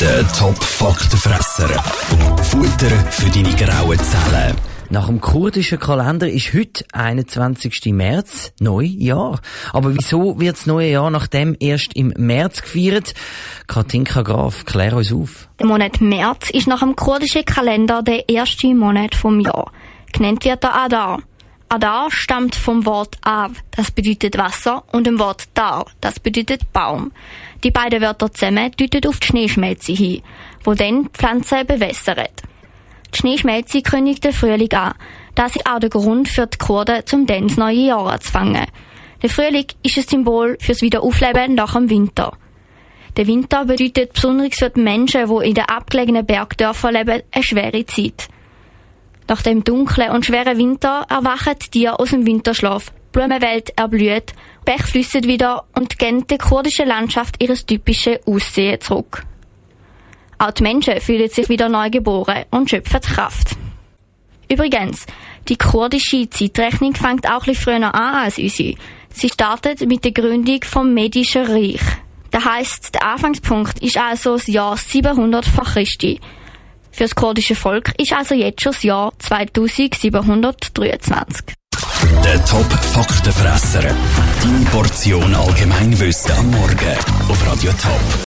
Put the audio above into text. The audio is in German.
Der Top-Faktenfresser. Futter für deine grauen Zellen. Nach dem kurdischen Kalender ist heute 21. März, Neujahr. Aber wieso wird das neue Jahr nach dem erst im März gefeiert? Katinka Graf, klär uns auf. Der Monat März ist nach dem kurdischen Kalender der erste Monat vom Jahr. Genannt wird er Adar. Adar stammt vom Wort Av, das bedeutet Wasser, und dem Wort Dar, das bedeutet Baum. Die beiden Wörter zusammen deuten auf die Schneeschmelze hin, wo dann die Pflanzen bewässert. Die Schneeschmelze kündigt den Frühling an. Das ist auch der Grund für die Kurden, um dann das neue Jahr anzufangen. Der Frühling ist ein Symbol fürs Wiederaufleben nach dem Winter. Der Winter bedeutet besonders für die Menschen, die in den abgelegenen Bergdörfern leben, eine schwere Zeit. Nach dem dunklen und schweren Winter erwachen die Tiere aus dem Winterschlaf. Die Blumenwelt erblüht, Bäche fliessen wieder und geben der kurdischen Landschaft ihres typischen Aussehen zurück. Auch die Menschen fühlen sich wieder neu geboren und schöpfen Kraft. Übrigens, die kurdische Zeitrechnung fängt auch ein bisschen früher an als unsere. Sie startet mit der Gründung vom Medischen Reich. Das heisst, der Anfangspunkt ist also das Jahr 700 vor Christi. Für das kurdische Volk ist also jetzt schon das Jahr 2723. Der Top-Faktenfresser. Deine Portion Allgemeinwissen am Morgen auf Radio Top.